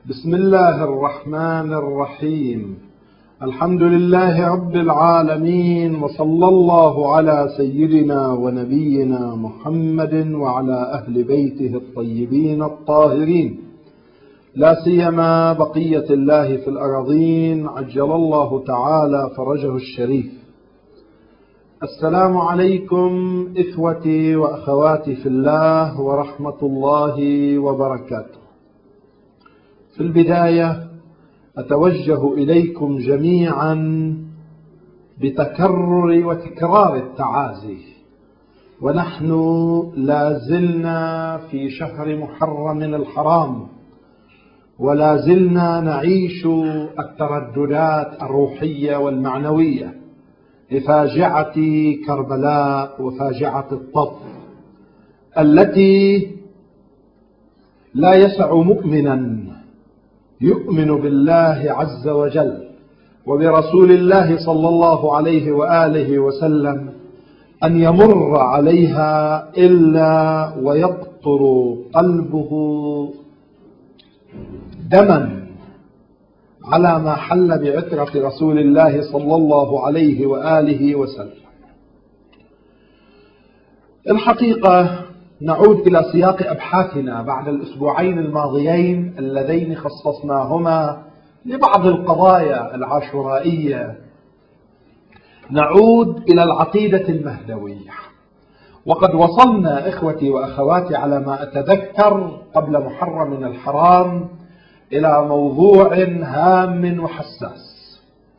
بسم الله الرحمن الرحيم. الحمد لله رب العالمين، وصلى الله على سيدنا ونبينا محمد وعلى أهل بيته الطيبين الطاهرين، لا سيما بقية الله في الأراضين عجل الله تعالى فرجه الشريف. السلام عليكم إخوتي وأخواتي في الله ورحمة الله وبركاته. في البداية أتوجه إليكم جميعا بتكرر وتكرار التعازي، ونحن لا زلنا في شهر محرم الحرام، ولا زلنا نعيش الترددات الروحية والمعنوية لفاجعة كربلاء وفاجعة الطف التي لا يسع مؤمنا يؤمن بالله عز وجل وبرسول الله صلى الله عليه وآله وسلم أن يمر عليها إلا ويقطر قلبه دما على ما حل بعترة رسول الله صلى الله عليه وآله وسلم. الحقيقة نعود إلى سياق أبحاثنا بعد الأسبوعين الماضيين اللذين خصصناهما لبعض القضايا العاشورائية. نعود إلى العقيدة المهدوية، وقد وصلنا إخوتي وأخواتي على ما أتذكر قبل محرم الحرام إلى موضوع هام وحساس،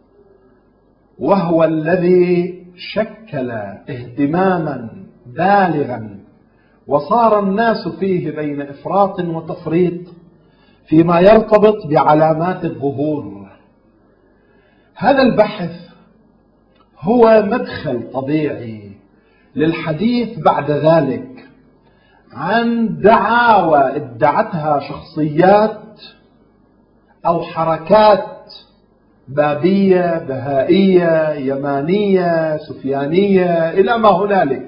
وهو الذي شكل اهتماما بالغا وصار الناس فيه بين إفراط وتفريط فيما يرتبط بعلامات الظهور. هذا البحث هو مدخل طبيعي للحديث بعد ذلك عن دعاوى ادعتها شخصيات أو حركات بابية، بهائية، يمانية، سفيانية، إلى ما هنالك،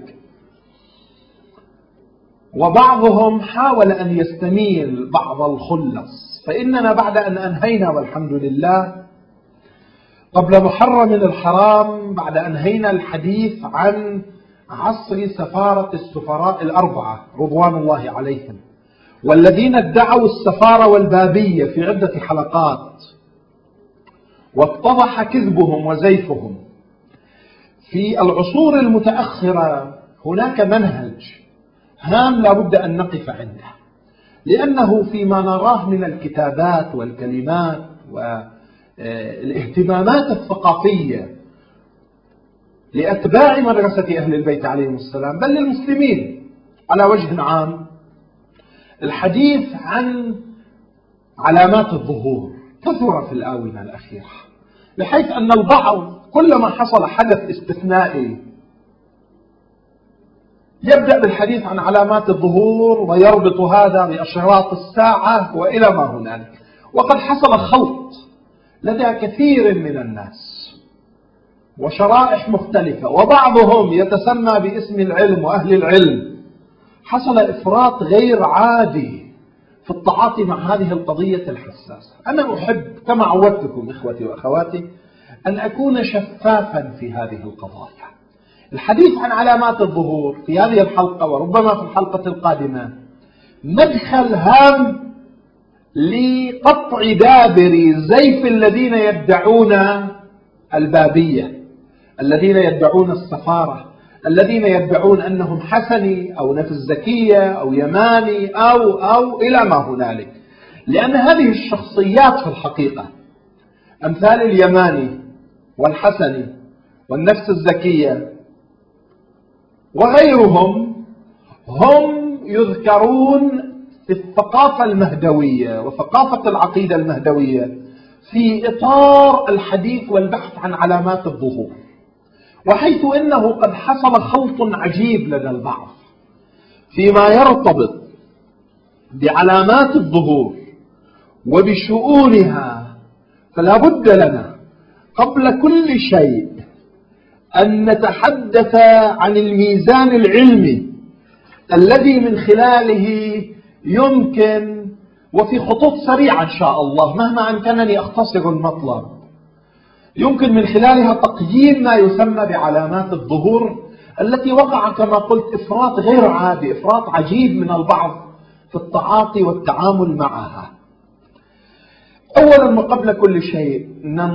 وبعضهم حاول أن يستميل بعض الخلص. فإننا بعد أن أنهينا والحمد لله قبل محرم الحرام، بعد أن أنهينا الحديث عن عصر سفارة السفراء الأربعة رضوان الله عليهم، والذين ادعوا السفارة والبابية في عدة حلقات، واتضح كذبهم وزيفهم. في العصور المتأخرة هناك منهج هام لا بد أن نقف عنده، لأنه فيما نراه من الكتابات والكلمات والاهتمامات الثقافية لأتباع مدرسة أهل البيت عليهم السلام، بل للمسلمين على وجه عام، الحديث عن علامات الظهور كثر في الآونة الأخيرة، بحيث أن البعض كلما حصل حدث استثنائي يبدأ بالحديث عن علامات الظهور ويربط هذا بأشراط الساعة وإلى ما هنالك. وقد حصل خلط لدى كثير من الناس وشرائح مختلفة، وبعضهم يتسمى باسم العلم وأهل العلم. حصل إفراط غير عادي في التعاطي مع هذه القضية الحساسة. أنا أحب كما عودتكم إخوتي وأخواتي أن أكون شفافا في هذه القضايا. الحديث عن علامات الظهور في هذه الحلقة وربما في الحلقة القادمة مدخل هام لقطع دابر زيف الذين يدعون البابية، الذين يدعون السفارة، الذين يدعون أنهم حسني أو نفس زكية أو يماني أو إلى ما هنالك. لأن هذه الشخصيات في الحقيقة أمثال اليماني والحسني والنفس الزكية وغيرهم هم يذكرون في الثقافة المهدوية وثقافة العقيدة المهدوية في إطار الحديث والبحث عن علامات الظهور، وحيث إنه قد حصل خلط عجيب لدى البعض فيما يرتبط بعلامات الظهور وبشؤونها. فلا بد لنا قبل كل شيء أن نتحدث عن الميزان العلمي الذي من خلاله يمكن وفي خطوط سريعة إن شاء الله مهما أمكنني أختصر المطلب، يمكن من خلالها تقييم ما يسمى بعلامات الظهور التي وقع كما قلت إفراط غير عادي، إفراط عجيب من البعض في التعاطي والتعامل معها. أولا وقبل كل شيء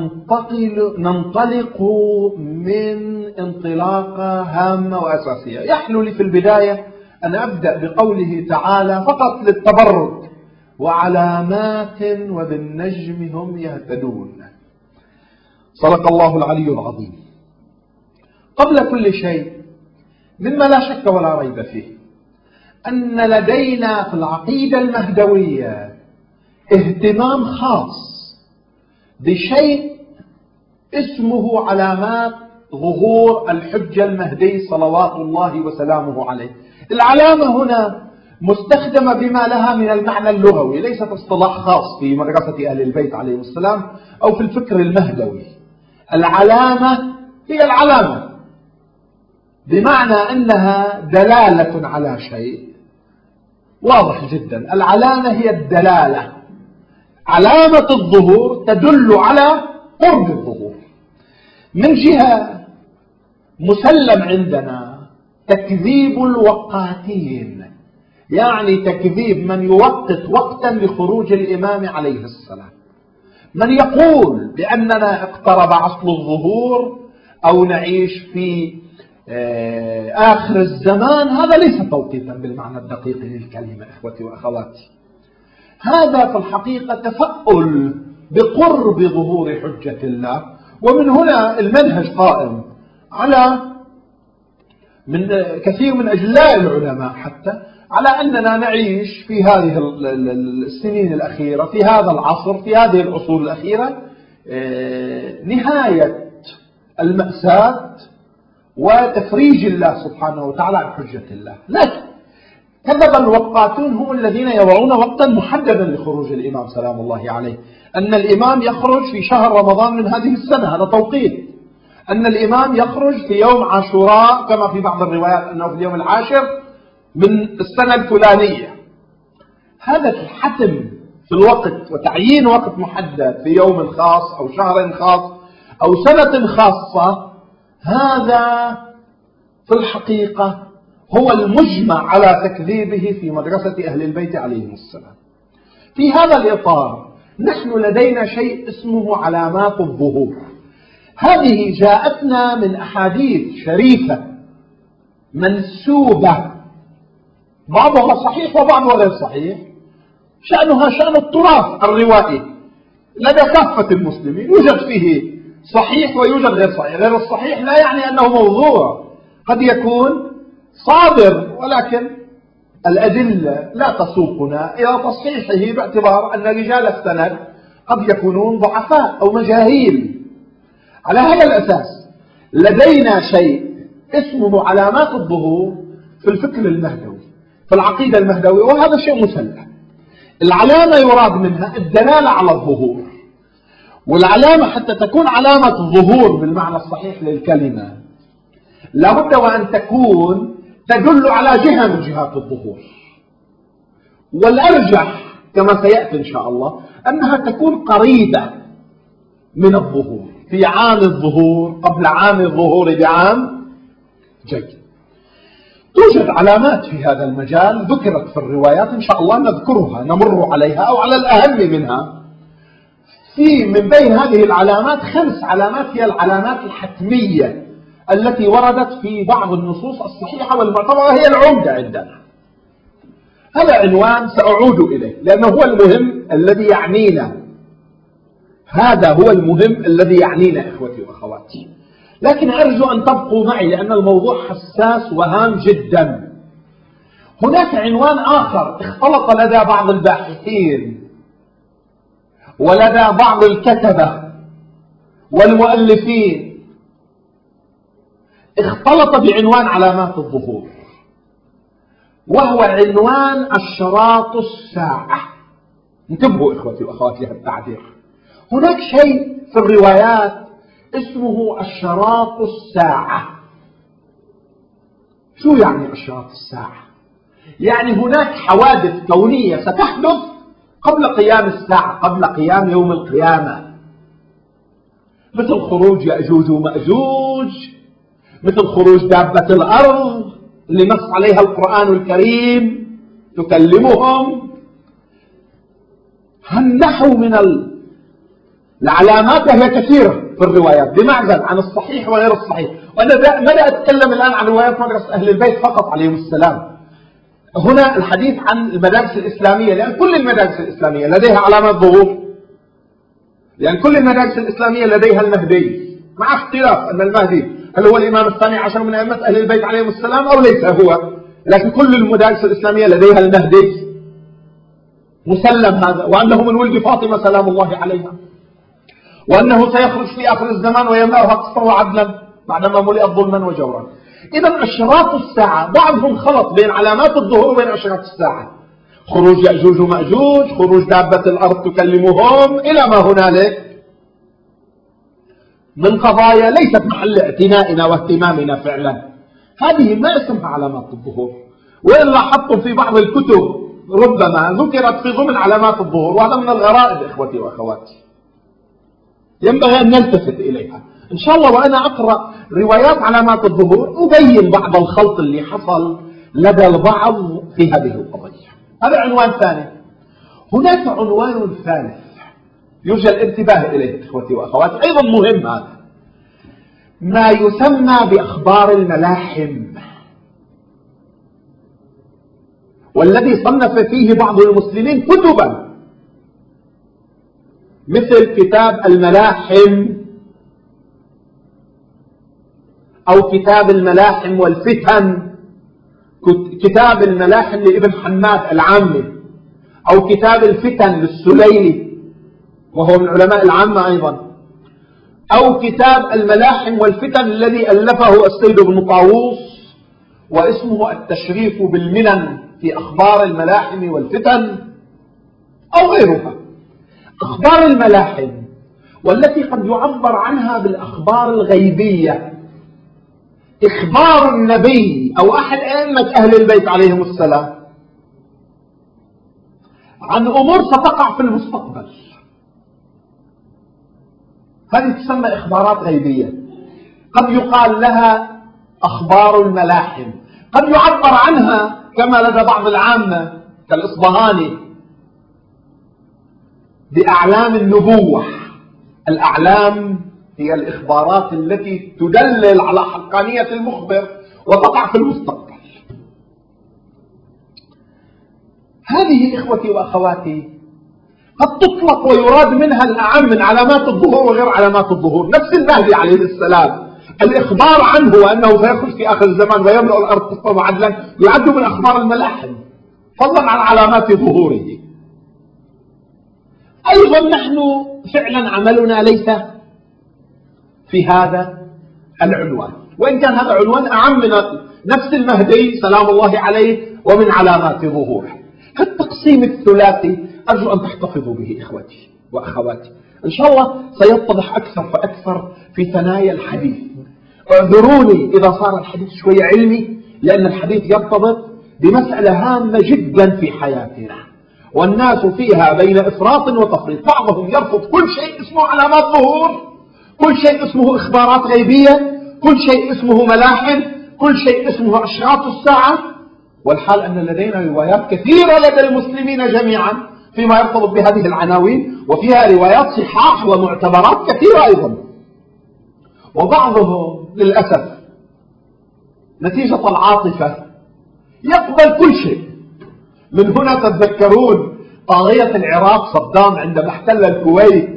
ننطلق من انطلاقة هامة وأساسية. يحلو لي في البداية أن أبدأ بقوله تعالى فقط للتبرك: وعلامات وبالنجم هم يهتدون. صدق الله العلي العظيم. قبل كل شيء، مما لا شك ولا ريب فيه أن لدينا في العقيدة المهدوية اهتمام خاص بشيء اسمه علامات ظهور الحجة المهدي صلوات الله وسلامه عليه. العلامة هنا مستخدمة بما لها من المعنى اللغوي، ليست اصطلاح خاص في مدرسة أهل البيت عليهم السلام أو في الفكر المهدوي. العلامة هي العلامة بمعنى أنها دلالة على شيء واضح جدا. العلامة هي الدلالة. علامة الظهور تدل على قرب الظهور. من جهة مسلم عندنا تكذيب الوقاتين، يعني تكذيب من يوقت وقتا لخروج الإمام عليه السلام. من يقول بأننا اقترب عصر الظهور أو نعيش في آخر الزمان، هذا ليس توقيتا بالمعنى الدقيق للكلمة إخوتي وأخواتي. هذا في الحقيقة تفأل بقرب ظهور حجة الله. ومن هنا المنهج قائم على من كثير من أجلاء العلماء حتى على أننا نعيش في هذه السنين الأخيرة، في هذا العصر، في هذه العصور الأخيرة نهاية المأساة وتفريج الله سبحانه وتعالى عن حجة الله. لكن كذب الوقاتون هم الذين يضعون وقتا محددا لخروج الإمام سلام الله عليه. أن الإمام يخرج في شهر رمضان من هذه السنة، هذا توقيت. أن الإمام يخرج في يوم عاشوراء كما في بعض الروايات أنه في اليوم العاشر من السنة الفلانية. هذا الحتم في الوقت وتعيين وقت محدد في يوم خاص أو شهر خاص أو سنة خاصة، هذا في الحقيقة هو المجمع على تكذيبه في مدرسة أهل البيت عليهم السلام. في هذا الإطار نحن لدينا شيء اسمه علامات الظهور. هذه جاءتنا من أحاديث شريفة منسوبة، بعضها صحيح وبعضها غير صحيح، شأنها شأن التراث الروائي لدى كافة المسلمين، يوجد فيه صحيح ويوجد غير صحيح. غير الصحيح لا يعني أنه موضوع، قد يكون صادر ولكن الأدلة لا تسوقنا إلى تصحيحه باعتبار أن رجال السند قد يكونون ضعفاء أو مجاهيل. على هذا الأساس لدينا شيء اسمه علامات الظهور في الفكر المهدوي، في العقيدة المهدوية، وهذا شيء مسلم. العلامة يراد منها الدلالة على الظهور، والعلامة حتى تكون علامة ظهور بالمعنى الصحيح للكلمة لابد وأن تكون تدل على جهة من جهات الظهور. والأرجح كما سيأتي إن شاء الله أنها تكون قريبة من الظهور في عام الظهور قبل عام الظهور بعام. جيد. توجد علامات في هذا المجال ذكرت في الروايات، إن شاء الله نذكرها نمر عليها أو على الأهم منها. في من بين هذه العلامات 5 علامات هي العلامات الحتمية التي وردت في بعض النصوص الصحيحة والمعتبرة، هي العمدة عندنا. هذا عنوان سأعود إليه لأنه هو المهم الذي يعنينا. هذا هو المهم الذي يعنينا إخوتي وأخواتي. لكن أرجو أن تبقوا معي لأن الموضوع حساس وهام جدا. هناك عنوان آخر اختلط لدى بعض الباحثين ولدى بعض الكتبة والمؤلفين، اختلط بعنوان علامات الظهور، وهو عنوان أشراط الساعة. انتبهوا إخوتي وأخواتي لهذا التعبير. هناك شيء في الروايات اسمه أشراط الساعة. شو يعني أشراط الساعة؟ يعني هناك حوادث كونية ستحدث قبل قيام الساعة، قبل قيام يوم القيامة، مثل خروج يأجوج ومأجوج، مثل خروج دابة الأرض اللي نص عليها القرآن الكريم تكلمهم. هالنحو من العلامات هي كثيرة في الروايات بمعزل عن الصحيح وغير الصحيح. وأنا ما أتكلم الآن عن روايات مدرسة أهل البيت فقط عليهم السلام. هنا الحديث عن المدارس الإسلامية، لأن كل المدارس الإسلامية لديها علامات ظهور، لأن كل المدارس الإسلامية لديها المهدي، مع اختلاف أن المهدي هل هو الإمام الثاني عشر من أئمة أهل البيت عليهم السلام أو ليس هو، لكن كل المدارس الإسلامية لديها المهدي مسلم هذا، وأنه من ولد فاطمة سلام الله عليها، وأنه سيخرج في آخر الزمان ويملأها قسطا وعدلا بعدما ملئت ظلما وجورا. إذا أشراط الساعة بعضهم خلط بين علامات الظهور وبين أشراط الساعة، خروج يأجوج ومأجوج، خروج دابة الأرض تكلمهم، إلى ما هنالك من قضايا ليست محل اعتنائنا واهتمامنا فعلا. هذه ما اسمها علامات الظهور، وإلا حطوا في بعض الكتب ربما ذكرت في ضمن علامات الظهور، وهذا من الغرائب إخوتي وأخواتي ينبغي أن نلتفت إليها إن شاء الله. وأنا أقرأ روايات علامات الظهور أبين بعض الخلط اللي حصل لدى البعض في هذه القضية. هذا عنوان ثاني. هناك عنوان ثالث يرجى الانتباه إليه إخوتي وأخواتي، أيضا مهم، هذا ما يسمى بأخبار الملاحم، والذي صنف فيه بعض المسلمين كتبا مثل كتاب الملاحم أو كتاب الملاحم والفتن، كتاب الملاحم لابن حماد العامي، أو كتاب الفتن للسليلي وهو من علماء العامة أيضا، أو كتاب الملاحم والفتن الذي ألفه السيد بن طاووس واسمه التشريف بالمنن في أخبار الملاحم والفتن، أو غيرها. أخبار الملاحم والتي قد يعبر عنها بالأخبار الغيبية، إخبار النبي أو أحد أئمة أهل البيت عليهم السلام عن أمور ستقع في المستقبل، هذه تسمى إخبارات غيبية. قد يقال لها أخبار الملاحم، قد يعبر عنها كما لدى بعض العامة كالإصبهاني بأعلام النبوة. الأعلام هي الإخبارات التي تدلل على حقانية المخبر وتقع في المستقبل. هذه إخوتي وأخواتي قد تطلق ويراد منها الأعم من علامات الظهور وغير علامات الظهور. نفس المهدي عليه السلام الإخبار عنه وأنه سيخرج في آخر الزمان ويملأ الأرض قسطا وعدلا يعد من أخبار الملاحم فضلا عن علامات ظهوره. أيضا نحن فعلا عملنا ليس في هذا العنوان، وإن كان هذا عنوان أعم من نفس المهدي سلام الله عليه ومن علامات ظهوره. التقسيم الثلاثي أرجو أن تحتفظوا به إخوتي وأخواتي، إن شاء الله سيتضح أكثر فأكثر في ثنايا الحديث. اعذروني إذا صار الحديث شوية علمي، لأن الحديث يرتبط بمسألة هامة جدا في حياتنا والناس فيها بين إفراط وتفريط. بعضهم يرفض كل شيء اسمه علامات ظهور، كل شيء اسمه إخبارات غيبية، كل شيء اسمه ملاحم، كل شيء اسمه أشراط الساعة، والحال أن لدينا روايات كثيرة لدى المسلمين جميعا فيما يرتبط بهذه العناوين، وفيها روايات صحاح ومعتبرات كثيرة أيضا. وبعضهم للأسف نتيجة العاطفة يقبل كل شيء. من هنا تتذكرون طاغية العراق صدام عندما احتل الكويت،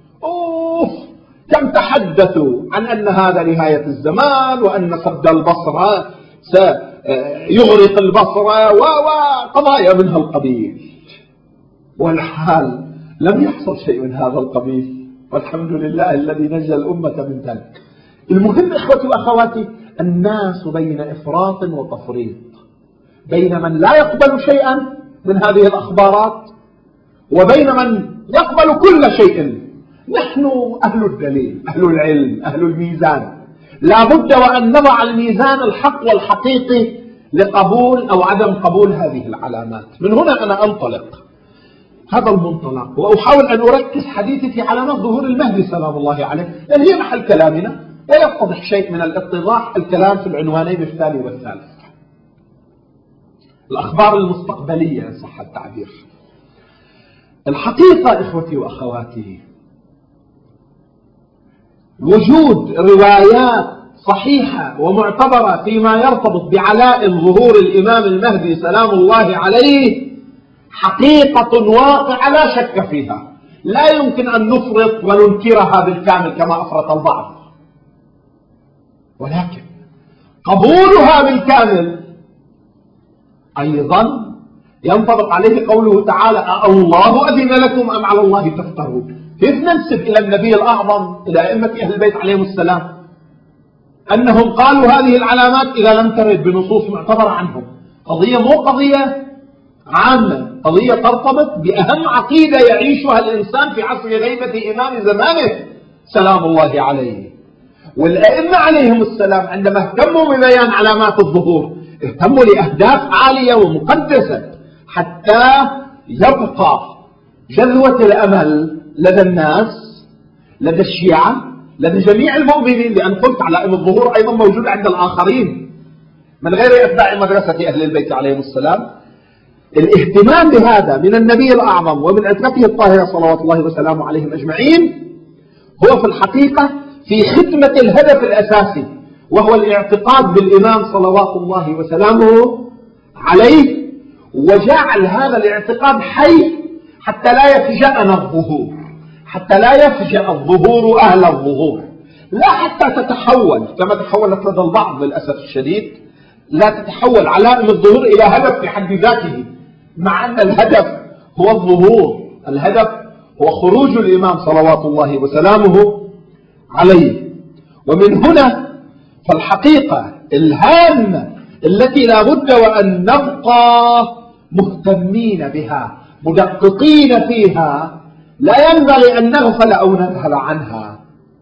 كم تحدثوا عن أن هذا نهاية الزمان وأن سد البصرة سيغرق البصرة وقضايا من هذا القبيل، والحال لم يحصل شيء من هذا القبيل، والحمد لله الذي نجى الأمة من ذلك. المهم إخوتي وأخواتي الناس بين إفراط وتفريط، بين من لا يقبل شيئا من هذه الأخبارات وبين من يقبل كل شيء. نحن أهل الدليل، أهل العلم، أهل الميزان، لا بد وأن نضع الميزان الحق والحقيقي لقبول أو عدم قبول هذه العلامات. من هنا أنا أنطلق هذا المنطلق، وأحاول أن أركز حديثي في علامات ظهور المهدي سلام الله عليه، لأن هي محل كلامنا، ويتضح شيء من الاتضاح الكلام في العنوانين الثاني والثالث. الأخبار المستقبلية إن صح التعبير. الحقيقة إخوتي وأخواتي، وجود روايات صحيحة ومعتبرة فيما يرتبط بعلائم ظهور الإمام المهدي سلام الله عليه حقيقة واقعة لا شك فيها، لا يمكن أن نفرط وننكرها بالكامل كما أفرط البعض، ولكن قبولها بالكامل أيضا ينطبق عليه قوله تعالى: الله أذن لكم أم على الله تفترون. كيف ننسب إلى النبي الأعظم، إلى أئمة أهل البيت عليهم السلام، أنهم قالوا هذه العلامات إذا لم ترد بنصوص معتبرة عنهم؟ قضية مو قضية عامة، قضية ترتبط بأهم عقيدة يعيشها الإنسان في عصر غيبة إمام زمانه سلام الله عليه. والأئمة عليهم السلام عندما اهتموا ببيان علامات الظهور اهتموا لأهداف عالية ومقدسة، حتى يبقى جذوة الأمل لدى الناس، لدى الشيعة، لدى جميع المؤمنين، لأن قلت علائم الظهور أيضا موجودة عند الآخرين من غير أتباع مدرسة أهل البيت عليهم السلام. الاهتمام بهذا من النبي الأعظم ومن عترته الطاهرة صلوات الله وسلامه عليهم أجمعين هو في الحقيقة في خدمة الهدف الأساسي، وهو الاعتقاد بالإمام صلوات الله وسلامه عليه، وجعل هذا الاعتقاد حي حتى لا يفجأنا الظهور، حتى لا يفجأ الظهور أهل الظهور، لا حتى تتحول كما تحولت لدى البعض للأسف الشديد، لا تتحول علائم الظهور إلى هدف في حد ذاته، مع أن الهدف هو الظهور، الهدف هو خروج الإمام صلوات الله وسلامه عليه. ومن هنا فالحقيقة الهامة التي لا بد وأن نبقى مهتمين بها مدققين فيها، لا ينبغي أن نغفل أو نذهل عنها،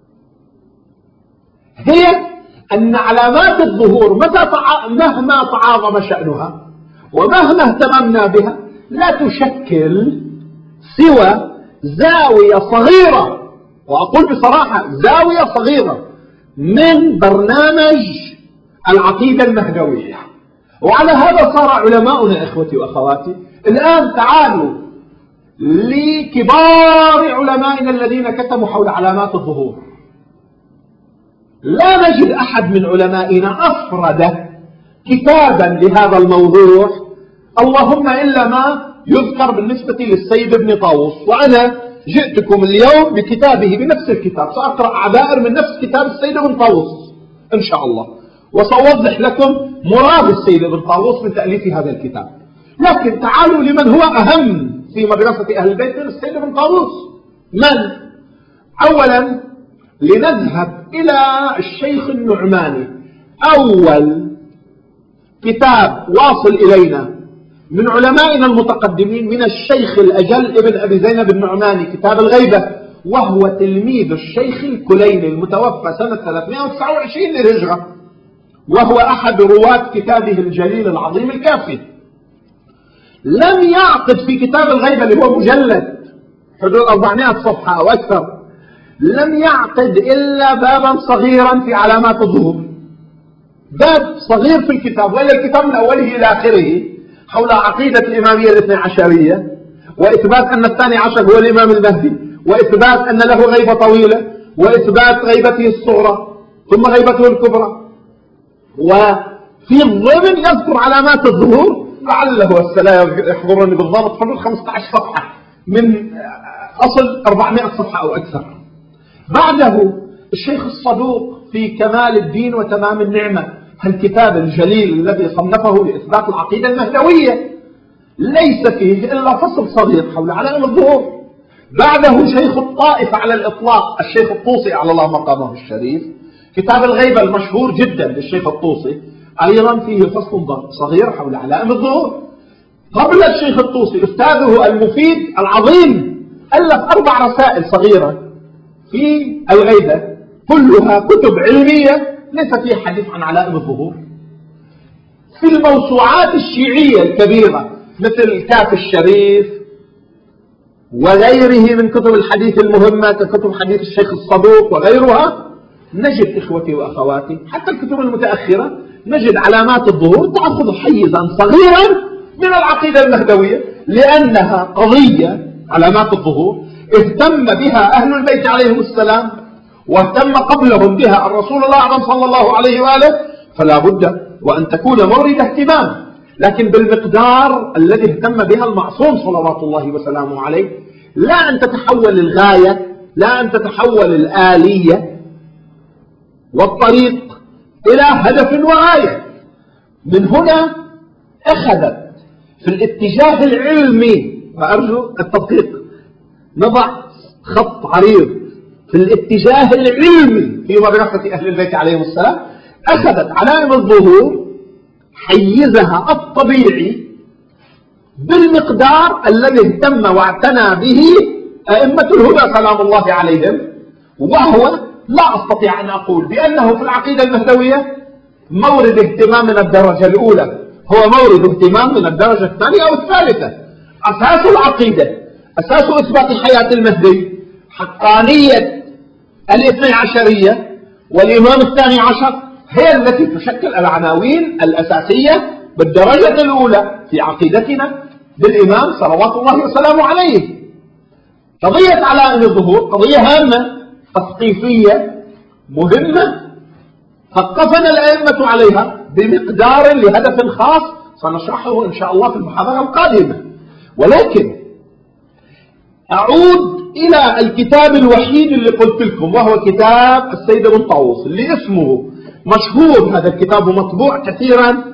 هي أن علامات الظهور مهما تعاظم شأنها ومهما اهتممنا بها لا تشكل سوى زاوية صغيرة، وأقول بصراحة زاوية صغيرة من برنامج العقيدة المهدوية. وعلى هذا صار علماؤنا إخوتي وأخواتي الآن تعالوا لكبار علمائنا الذين كتبوا حول علامات الظهور، لا نجد أحد من علمائنا أفرد كتابا لهذا الموضوع، اللهم إلا ما يذكر بالنسبة للسيد ابن طاووس، وأنا جئتكم اليوم بكتابه بنفس الكتاب، سأقرأ عبائر من نفس كتاب السيد ابن طاووس إن شاء الله، وسأوضح لكم مراد السيد ابن طاووس من تأليف هذا الكتاب. لكن تعالوا لمن هو أهم في مدرسة أهل البيت من السيد ابن طاووس. من؟ أولا لنذهب إلى الشيخ النعماني، أول كتاب واصل إلينا من علمائنا المتقدمين من الشيخ الأجل ابن أبي زينب النعماني، كتاب الغيبة، وهو تلميذ الشيخ الكليني المتوفى سنة 329 للهجرة، وهو أحد رواة كتابه الجليل العظيم الكافي. لم يعقد في كتاب الغيبة اللي هو مجلد حدود 400 صفحة أو أكثر، لم يعقد إلا بابا صغيرا في علامات الظهور، باب صغير في الكتاب، وإلا الكتاب من أوله إلى آخره حول عقيدة الإمامية الاثنى عشرية، وإثبات أن الثاني عشر هو الإمام المهدي، وإثبات أن له غيبة طويلة، وإثبات غيبته الصغرى ثم غيبته الكبرى، وفي الضمن يذكر علامات الظهور لعله السلام يحضرني بالضبط حدود 15 صفحة من أصل 400 صفحة أو أكثر. بعده الشيخ الصدوق في كمال الدين وتمام النعمة، الكتاب الجليل الذي صنفه لإثبات العقيدة المهدوية، ليس فيه إلا فصل صغير حول علائم الظهور. بعده شيخ الطائف على الإطلاق الشيخ الطوسي على الله مقامه الشريف، كتاب الغيبة المشهور جدا للشيخ الطوسي أيضا فيه فصل صغير حول علائم الظهور. قبل الشيخ الطوسي أستاذه المفيد العظيم ألف 4 رسائل صغيرة في الغيبة، كلها كتب علمية ليس فيها حديث عن علائم الظهور. في الموسوعات الشيعية الكبيرة مثل كاف الشريف وغيره من كتب الحديث المهمة ككتب حديث الشيخ الصدوق وغيرها، نجد إخوتي وأخواتي حتى الكتب المتأخرة نجد علامات الظهور تأخذ حيزا صغيرا من العقيدة المهدوية، لأنها قضية علامات الظهور اهتم بها أهل البيت عليهم السلام، واهتم قبلهم بها الرسول الأعظم صلى الله عليه وآله، فلا بد وأن تكون مورد اهتمام، لكن بالمقدار الذي اهتم بها المعصوم صلوات الله وسلامه عليه، لا أن تتحول الغاية، لا أن تتحول الآلية والطريق إلى هدف وغاية. من هنا أخذت في الاتجاه العلمي، وأرجو التدقيق، نضع خط عريض في الاتجاه العلمي في مدرسة أهل البيت عليهم السلام، أخذت علائم الظهور حيزها الطبيعي بالمقدار الذي اهتم واعتنى به أئمة الهدى سلام الله عليهم، وهو لا أستطيع أن أقول بأنه في العقيدة المهدوية مورد اهتمام من الدرجة الأولى، هو مورد اهتمام من الدرجة الثانية أو الثالثة. أساس العقيدة، أساس إثبات حياة المهدي حقانية الاثني عشرية والإمام الثاني عشر، هي التي تشكل العناوين الأساسية بالدرجة الأولى في عقيدتنا بالإمام صلوات الله وسلامه عليه. قضية علائم الظهور قضية هامة تثقيفية مهمة، ثقفنا الأئمة عليها بمقدار لهدف خاص سنشرحه إن شاء الله في المحاضرة القادمة. ولكن أعود إلى الكتاب الوحيد اللي قلت لكم، وهو كتاب السيد بن طاووس اللي اسمه مشهور، هذا الكتاب مطبوع كثيرا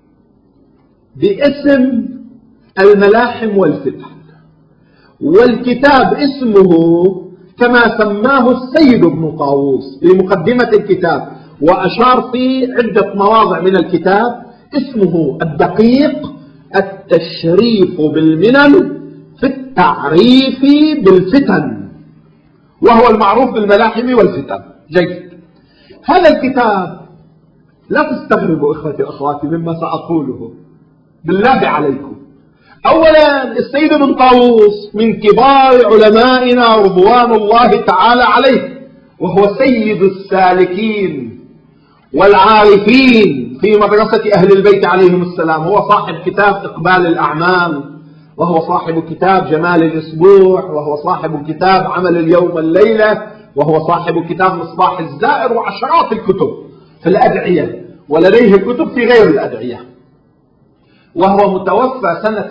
باسم الملاحم والفتن، والكتاب اسمه كما سماه السيد بن طاووس في مقدمة الكتاب، وأشار في عدة مواضع من الكتاب، اسمه الدقيق التشريف بالمنن في التعريف بالفتن، وهو المعروف بالملاحم والفتن. جيد. هذا الكتاب لا تستغربوا إخوتي وأخواتي مما سأقوله بالله عليكم. أولا، السيد بن طاووس من كبار علمائنا رضوان الله تعالى عليه، وهو سيد السالكين والعارفين في مدرسة أهل البيت عليهم السلام. هو صاحب كتاب إقبال الأعمال، وهو صاحب كتاب جمال الأسبوع، وهو صاحب كتاب عمل اليوم والليلة، وهو صاحب كتاب مصباح الزائر، وعشرات الكتب في الأدعية، ولديه كتب في غير الأدعية. وهو متوفى سنة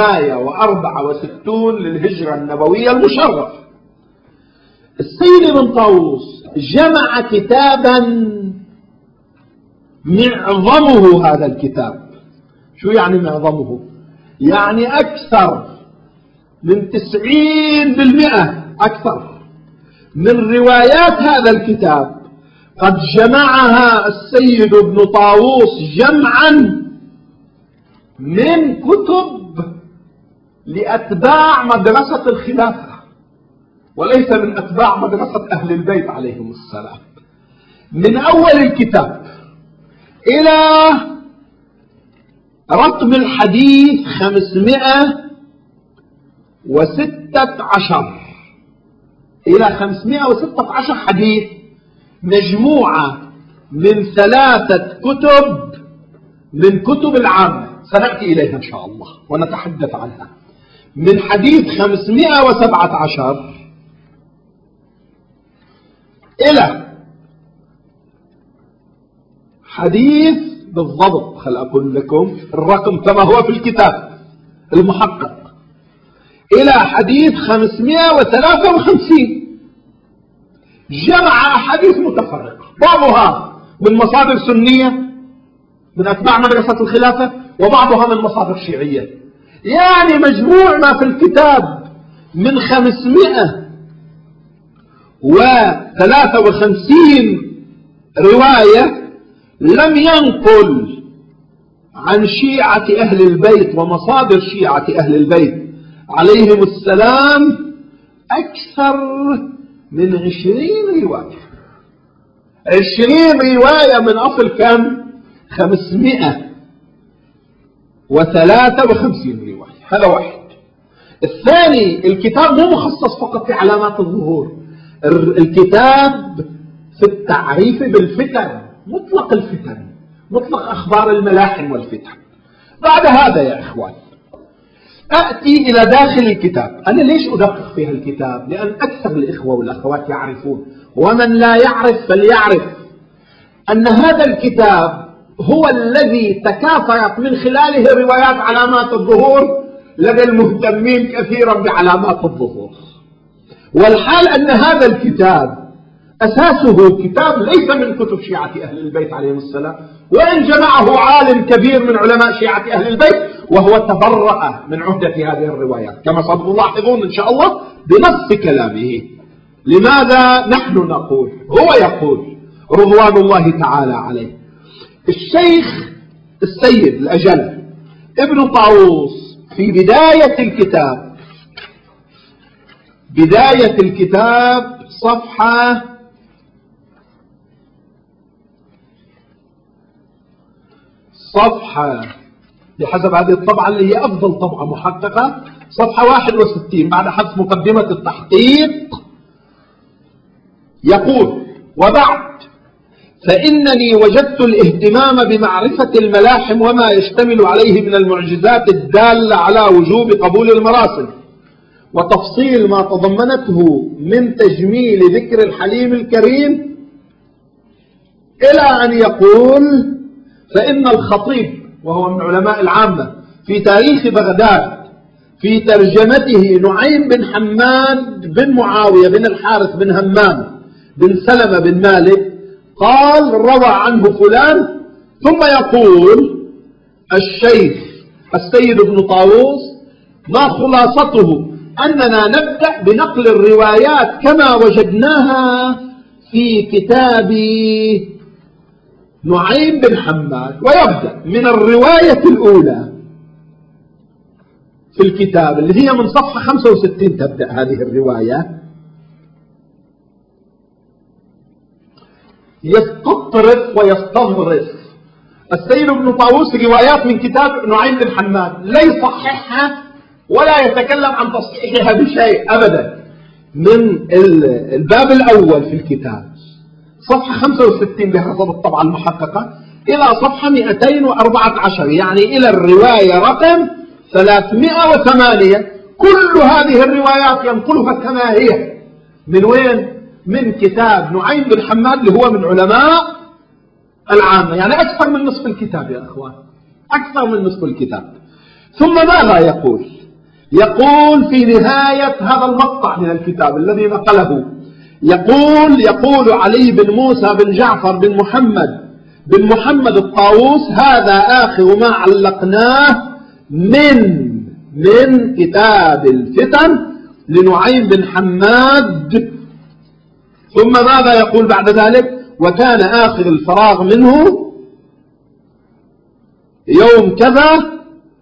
664 للهجرة النبوية المشرف. السيد بن طاووس جمع كتابا معظمه، هذا الكتاب شو يعني معظمه؟ يعني أكثر من 90% أكثر من روايات هذا الكتاب قد جمعها السيد ابن طاووس جمعا من كتب لأتباع مدرسة الخلافة، وليس من أتباع مدرسة أهل البيت عليهم السلام. من أول الكتاب إلى رقم الحديث 516 إلى 516 حديث، مجموعة من 3 كتب من كتب العامة سنأتي إليها إن شاء الله ونتحدث عنها. من حديث 517 إلى حديث بالضبط، خل أقول لكم الرقم كما هو في الكتاب المحقق، إلى حديث 553 جمع أحاديث متفرقة، بعضها من مصادر سنية من أتباع مدرسة الخلافة، وبعضها من مصادر شيعية. يعني مجموع ما في الكتاب من 553 رواية لم ينقل عن شيعة أهل البيت ومصادر شيعة أهل البيت عليهم السلام أكثر من 20 رواية. 20 رواية من أصل كم؟ 553 رواية. هذا واحد. الثاني، الكتاب مو مخصص فقط في علامات الظهور، الكتاب في التعريف بالفتن، مطلق الفتن، مطلق أخبار الملاحم والفتن. بعد هذا يا إخوان أأتي إلى داخل الكتاب. أنا ليش أدقق في الكتاب؟ لأن أكثر الإخوة والأخوات يعرفون، ومن لا يعرف فليعرف أن هذا الكتاب هو الذي تكاثرت من خلاله روايات علامات الظهور لدى المهتمين كثيرا بعلامات الظهور. والحال أن هذا الكتاب أساسه كتاب ليس من كتب شيعة أهل البيت عليهم السلام، وإن جمعه عالم كبير من علماء شيعة أهل البيت، وهو تبرأ من عهدة هذه الروايات كما ستلاحظون إن شاء الله بنص كلامه. لماذا نحن نقول؟ هو يقول رضوان الله تعالى عليه. الشيخ السيد الأجل ابن طاووس في بداية الكتاب صفحة بحسب هذه الطبعة اللي هي أفضل طبعة محققة، صفحة 61 بعد حذف مقدمة التحقيق، يقول: وبعد، فإنني وجدت الاهتمام بمعرفة الملاحم وما يشتمل عليه من المعجزات الدالة على وجوب قبول المراسل، وتفصيل ما تضمنته من تجميل ذكر الحليم الكريم، إلى أن يقول: فإن الخطيب وهو من علماء العامة في تاريخ بغداد في ترجمته نعيم بن حماد بن معاوية بن الحارث بن همام بن سلمة بن مالك قال: روى عنه فلان. ثم يقول الشيخ السيد ابن طاووس: ما خلاصته أننا نبدأ بنقل الروايات كما وجدناها في كتاب نعيم بن حماد، ويبدأ من الرواية الأولى في الكتاب اللي هي من صفحة 65 تبدأ هذه الرواية، يستطرف ويستظرف السيد ابن طاووس روايات من كتاب نعيم بن حماد، لا يصححها ولا يتكلم عن تصحيحها بشيء أبدا، من الباب الأول في الكتاب صفحة 65 بحسب الطبعة المحققة إلى صفحة 214، يعني إلى الرواية رقم 308. كل هذه الروايات ينقلها كما هي. من وين؟ من كتاب نعيم بن حماد اللي هو من علماء العامة، يعني أكثر من نصف الكتاب يا أخوان، أكثر من نصف الكتاب. ثم ماذا يقول؟ يقول في نهاية هذا المقطع من الكتاب الذي نقله، يقول علي بن موسى بن جعفر بن محمد الطاووس: هذا آخر ما علقناه من كتاب الفتن لنعيم بن حماد. ثم ماذا يقول بعد ذلك؟ وكان آخر الفراغ منه يوم كذا،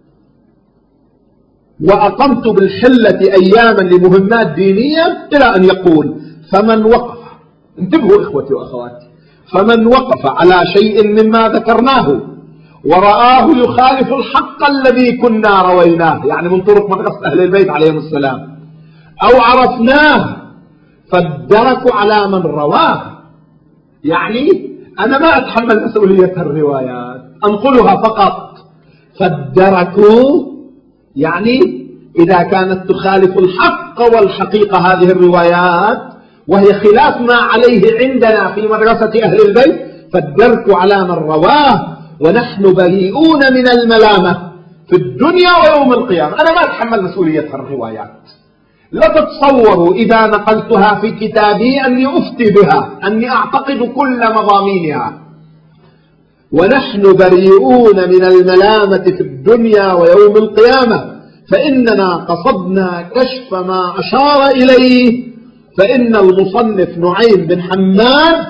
وأقمت بالحلة أياما لمهمات دينية، إلى أن يقول: فمن وقف، انتبهوا إخوتي وأخواتي، فمن وقف على شيء مما ذكرناه ورآه يخالف الحق الذي كنا رويناه، يعني من طرق مدرسة أهل البيت عليهم السلام، أو عرفناه، فالدرك على من رواه. يعني أنا ما أتحمل مسؤولية الروايات، أنقلها فقط. فالدرك يعني إذا كانت تخالف الحق والحقيقة هذه الروايات، وهي خلاف ما عليه عندنا في مدرسة أهل البيت، فالدرك على من رواه، ونحن بريئون من الملامة في الدنيا ويوم القيامة. أنا ما أتحمل مسؤولية الروايات. لا تتصوروا إذا نقلتها في كتابي أني أفتي بها، أني أعتقد كل مضامينها. ونحن بريئون من الملامة في الدنيا ويوم القيامة، فإننا قصدنا كشف ما أشار إليه. فإن المصنف نعيم بن حماد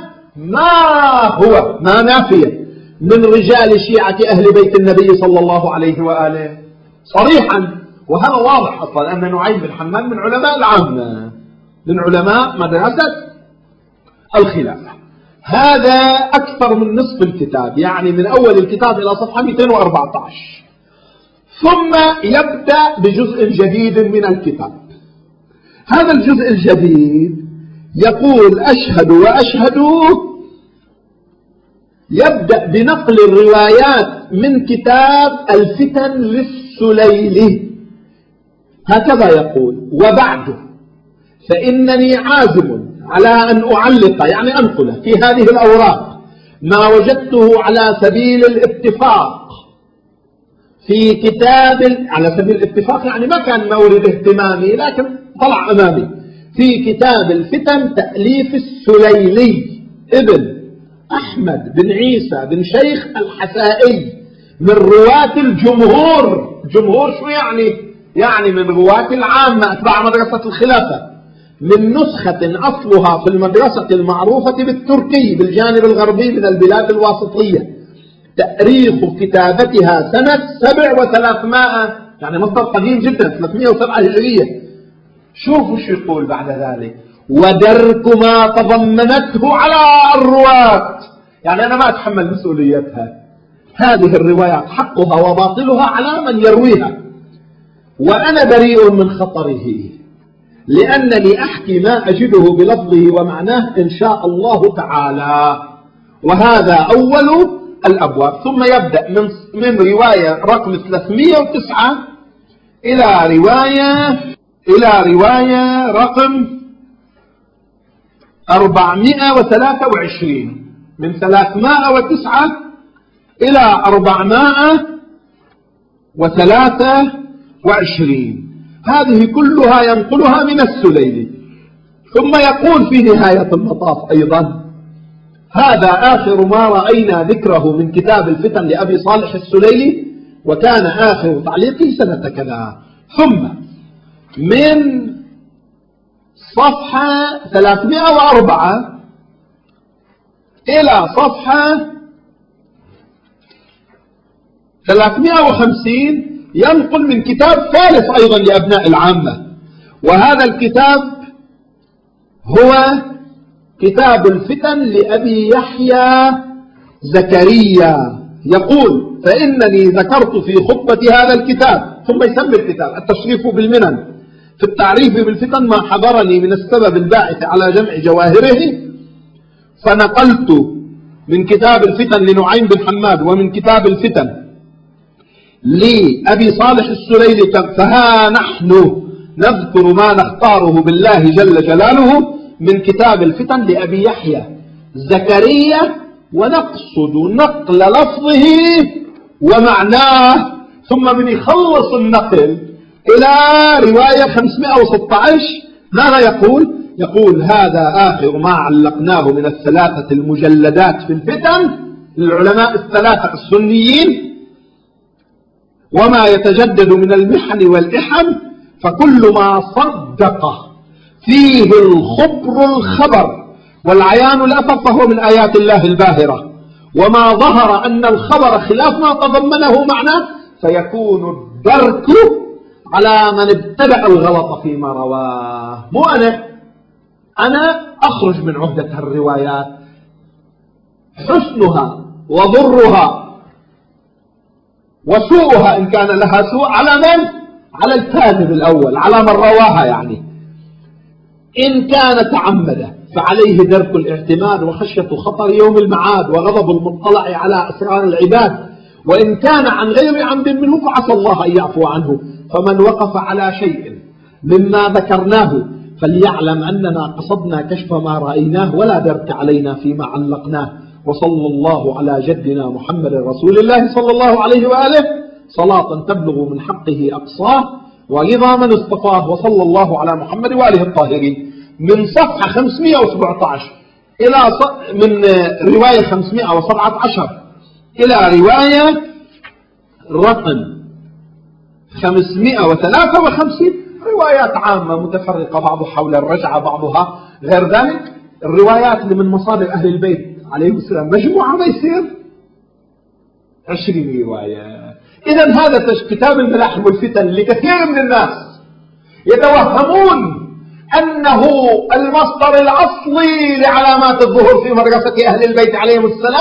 ما نافية من رجال شيعة أهل بيت النبي صلى الله عليه وآله صريحا، وهذا واضح أصلا أن نعيم بن حماد من علماء العامة، من علماء مدرسة الخلافة. هذا أكثر من نصف الكتاب، يعني من أول الكتاب إلى صفحة 214. ثم يبدأ بجزء جديد من الكتاب. هذا الجزء الجديد يقول أشهد وأشهد، يبدأ بنقل الروايات من كتاب الفتن للسليلي، هكذا يقول: وبعد فإنني عازم على أن أعلق، يعني أنقل في هذه الأوراق ما وجدته على سبيل الاتفاق في كتاب، على سبيل الاتفاق يعني ما كان مورد اهتمامي لكن طلع أمامي، في كتاب الفتن تأليف السليلي ابن أحمد بن عيسى بن شيخ الحسائي، من رواة الجمهور. جمهور شو يعني؟ يعني من رواة العامة أتباع مدرسة الخلافة، من نسخة أصلها في المدرسة المعروفة بالتركي بالجانب الغربي من البلاد الواسطية، تاريخ كتابتها سنة 700، يعني مصدر قديم جدا، 307 هجرية. شوفوا شو يقول بعد ذلك: ودرك ما تضمنته على الرواة، يعني أنا ما أتحمل مسؤوليتها، هذه الروايات حقها وباطلها على من يرويها، وأنا بريء من خطره، لأنني أحكي ما أجده بلفظه ومعناه إن شاء الله تعالى. وهذا أول الأبواب. ثم يبدأ من رواية رقم 309 إلى رواية رقم 423، من 309 إلى 423، هذه كلها ينقلها من السليلي. ثم يقول في نهاية المطاف أيضا: هذا آخر ما رأينا ذكره من كتاب الفتن لأبي صالح السليلي، وكان آخر تعليقه سنة كذا. ثم من صفحة 304 إلى صفحة 350 ينقل من كتاب ثالث أيضا لأبناء العامة، وهذا الكتاب هو كتاب الفتن لأبي يحيى زكريا. يقول: فإنني ذكرت في خطبة هذا الكتاب، ثم يسمي الكتاب التشريف بالمنن في التعريف بالفتن ما حضرني من السبب الباعث على جمع جواهره، فنقلت من كتاب الفتن لنعيم بن حماد ومن كتاب الفتن لأبي صالح السليلي، فها نحن نذكر ما نختاره بالله جل جلاله من كتاب الفتن لأبي يحيى زكريا، ونقصد نقل لفظه ومعناه. ثم من يخلص النقل إلى رواية 516 ماذا يقول؟ يقول: هذا آخر ما علقناه من الثلاثة المجلدات في الفتن للعلماء الثلاثة السنيين، وما يتجدد من المحن والإحن، فكل ما صدق فيه الخبر والعيان الأثر فهو من آيات الله الباهرة، وما ظهر أن الخبر خلاف ما تضمنه معناه فيكون الدرك على من ابتدأ الغلط فيما رواه. مو أنا أخرج من عهدة الروايات، حسنها وضرها وسوءها إن كان لها سوء على من؟ على الكاذب الأول، على من رواها. يعني إن كان تعمد فعليه درك الاعتماد وخشية خطر يوم المعاد وغضب المطلع على أسرار العباد، وإن كان عن غير عمد منه فعسى الله أن يعفو عنه. فمن وقف على شيء مما ذكرناه فليعلم أننا قصدنا كشف ما رأيناه ولا درك علينا فيما علقناه. وصلى الله على جدنا محمد رسول الله صلى الله عليه وآله صلاة تبلغ من حقه أقصاه ورضا من اصطفاه. وصلى الله على محمد وآله الطاهرين. من صفحة 517 إلى من رواية 517 إلى رواية رقم 553، روايات عامة متفرقة، بعضها حول الرجعة بعضها غير ذلك. الروايات اللي من مصادر أهل البيت عليهم السلام مجموعة ما يصير 20 رواية. إذن هذا كتاب الملاحم والفتن لكثير من الناس يتوهمون أنه المصدر الأصلي لعلامات الظهور في مدرسة أهل البيت عليهم السلام،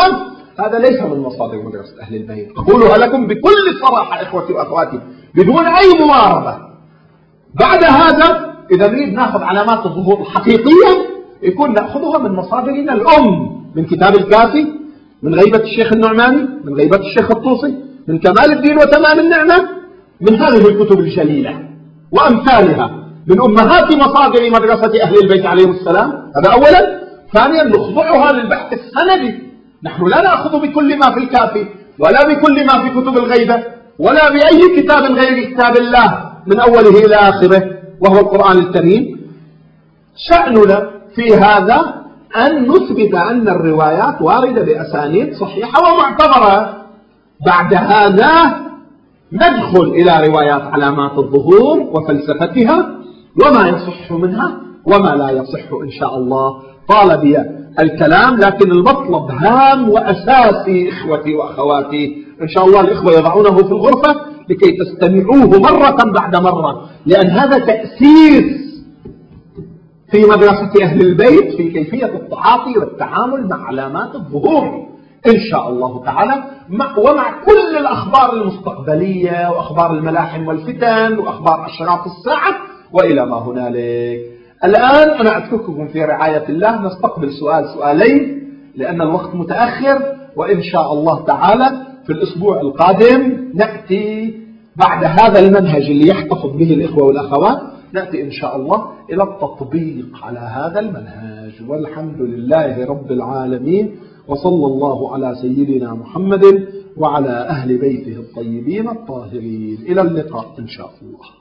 هذا ليس من مصادر مدرسة أهل البيت. أقولها لكم بكل صراحة إخوتي وأخواتي بدون أي مواربة. بعد هذا إذا نريد نأخذ علامات الظهور الحقيقية يكون نأخذها من مصادرنا من كتاب الكافي، من غيبة الشيخ النعماني، من غيبة الشيخ الطوسي، من كمال الدين وتمام النعمة، من هذه الكتب الجليلة وأمثالها، من أمهات مصادر مدرسة أهل البيت عليهم السلام. هذا أولا. ثانيا نخضعها للبحث السندي. نحن لا نأخذ بكل ما في الكافي ولا بكل ما في كتب الغيبة ولا بأي كتاب غير كتاب الله من أوله إلى آخره وهو القرآن الكريم. شأننا في هذا أن نثبت أن الروايات واردة بأسانيد صحيحة ومعتبرة. بعد هذا ندخل إلى روايات علامات الظهور وفلسفتها وما يصح منها وما لا يصح إن شاء الله طال بي الكلام، لكن المطلب هام وأساسي إخوتي وأخواتي. إن شاء الله الإخوة يضعونه في الغرفة لكي تستمعوه مرة بعد مرة، لأن هذا تأسيس في مدرسة أهل البيت في كيفية التعاطي والتعامل مع علامات الظهور إن شاء الله تعالى، ومع كل الأخبار المستقبلية وأخبار الملاحم والفتن وأخبار أشراط الساعة وإلى ما هنالك. الآن أنا أترككم في رعاية الله، نستقبل سؤالين لأن الوقت متأخر، وإن شاء الله تعالى في الأسبوع القادم نأتي بعد هذا المنهج اللي يحتفظ به الإخوة والأخوات، نأتي إن شاء الله إلى التطبيق على هذا المنهج. والحمد لله رب العالمين، وصلى الله على سيدنا محمد وعلى أهل بيته الطيبين الطاهرين. إلى اللقاء إن شاء الله.